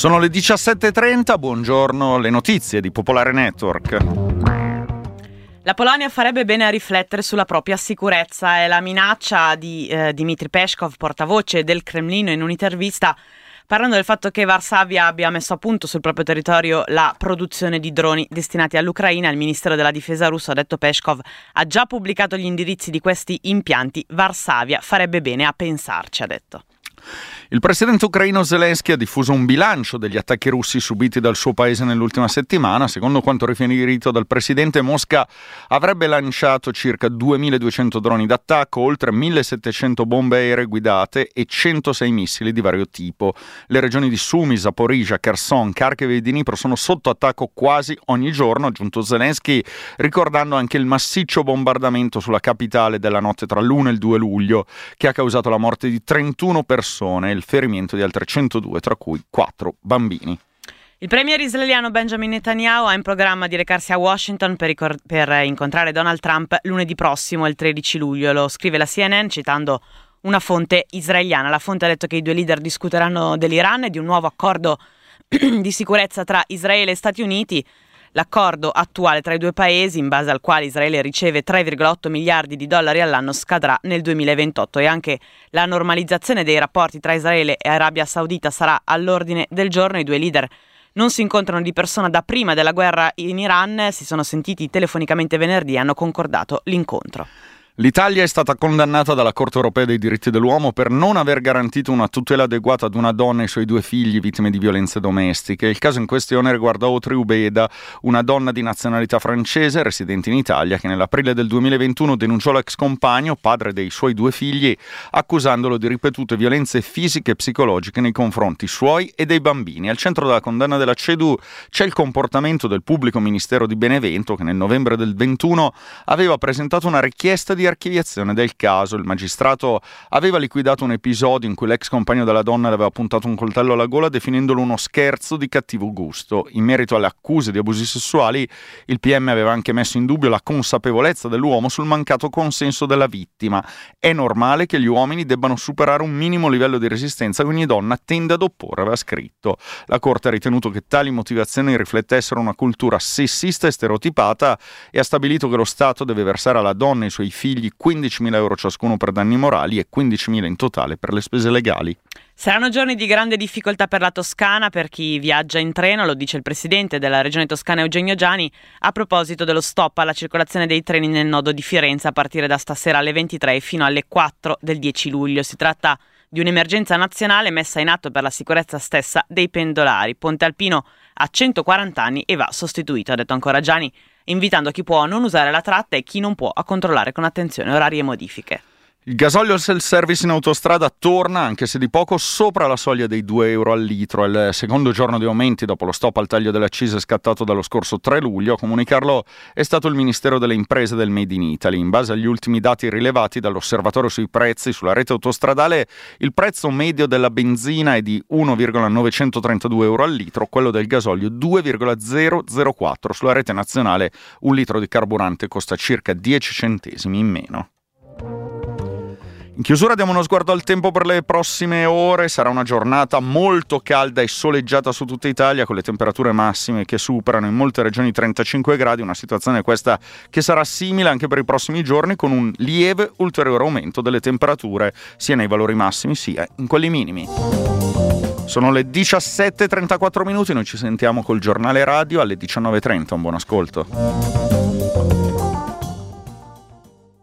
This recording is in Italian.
Sono le 17.30, buongiorno, le notizie di Popolare Network. La Polonia farebbe bene a riflettere sulla propria sicurezza. È la minaccia di Dmitry Peskov, portavoce del Cremlino, in un'intervista parlando del fatto che Varsavia abbia messo a punto sul proprio territorio la produzione di droni destinati all'Ucraina. Il ministero della difesa russo, ha detto Peskov, ha già pubblicato gli indirizzi di questi impianti. Varsavia farebbe bene a pensarci, ha detto. Il presidente ucraino Zelensky ha diffuso un bilancio degli attacchi russi subiti dal suo paese nell'ultima settimana. Secondo quanto riferito dal presidente, Mosca avrebbe lanciato circa 2.200 droni d'attacco, oltre 1.700 bombe aeree guidate e 106 missili di vario tipo. Le regioni di Sumy, Zaporizhzhia, Kherson, Kharkiv e Dnipro sono sotto attacco quasi ogni giorno, ha aggiunto Zelensky, ricordando anche il massiccio bombardamento sulla capitale della notte tra l'1 e il 2 luglio, che ha causato la morte di 31 persone e il ferimento di altre 102, tra cui 4 bambini. Il premier israeliano Benjamin Netanyahu ha in programma di recarsi a Washington per incontrare Donald Trump lunedì prossimo, il 13 luglio. Lo scrive la CNN citando una fonte israeliana. La fonte ha detto che i due leader discuteranno dell'Iran e di un nuovo accordo di sicurezza tra Israele e Stati Uniti. L'accordo attuale tra i due paesi, in base al quale Israele riceve 3,8 miliardi di dollari all'anno, scadrà nel 2028 e anche la normalizzazione dei rapporti tra Israele e Arabia Saudita sarà all'ordine del giorno. I due leader non si incontrano di persona da prima della guerra in Iran, si sono sentiti telefonicamente venerdì e hanno concordato l'incontro. L'Italia è stata condannata dalla Corte Europea dei diritti dell'uomo per non aver garantito una tutela adeguata ad una donna e ai suoi 2 figli vittime di violenze domestiche. Il caso in questione riguarda Autry Ubeda, una donna di nazionalità francese residente in Italia che nell'aprile del 2021 denunciò l'ex compagno, padre dei suoi 2 figli, accusandolo di ripetute violenze fisiche e psicologiche nei confronti suoi e dei bambini. Al centro della condanna della CEDU c'è il comportamento del pubblico ministero di Benevento che nel novembre del 21 aveva presentato una richiesta di archiviazione del caso. Il magistrato aveva liquidato un episodio in cui l'ex compagno della donna le aveva puntato un coltello alla gola definendolo uno scherzo di cattivo gusto. In merito alle accuse di abusi sessuali, il PM aveva anche messo in dubbio la consapevolezza dell'uomo sul mancato consenso della vittima. È normale che gli uomini debbano superare un minimo livello di resistenza che ogni donna tende ad opporre, aveva scritto. La Corte ha ritenuto che tali motivazioni riflettessero una cultura sessista e stereotipata e ha stabilito che lo Stato deve versare alla donna e ai suoi figli 15.000 euro ciascuno per danni morali e 15.000 in totale per le spese legali. Saranno giorni di grande difficoltà per la Toscana, per chi viaggia in treno, lo dice il presidente della regione toscana Eugenio Giani a proposito dello stop alla circolazione dei treni nel nodo di Firenze a partire da stasera alle 23 fino alle 4 del 10 luglio. Si tratta di un'emergenza nazionale messa in atto per la sicurezza stessa dei pendolari. Ponte Alpino ha 140 anni e va sostituito, ha detto ancora Giani, invitando chi può a non usare la tratta e chi non può a controllare con attenzione orari e modifiche. Il gasolio self-service in autostrada torna, anche se di poco, sopra la soglia dei 2 euro al litro. È il secondo giorno di aumenti dopo lo stop al taglio delle accise scattato dallo scorso 3 luglio. A comunicarlo è stato il Ministero delle Imprese del Made in Italy. In base agli ultimi dati rilevati dall'Osservatorio sui prezzi sulla rete autostradale, il prezzo medio della benzina è di 1,932 euro al litro, quello del gasolio 2,004. Sulla rete nazionale un litro di carburante costa circa 10 centesimi in meno. In chiusura diamo uno sguardo al tempo per le prossime ore. Sarà una giornata molto calda e soleggiata su tutta Italia, con le temperature massime che superano in molte regioni i 35 gradi, una situazione questa che sarà simile anche per i prossimi giorni, con un lieve ulteriore aumento delle temperature sia nei valori massimi sia in quelli minimi. Sono le 17.34 minuti, noi ci sentiamo col giornale radio alle 19.30, un buon ascolto.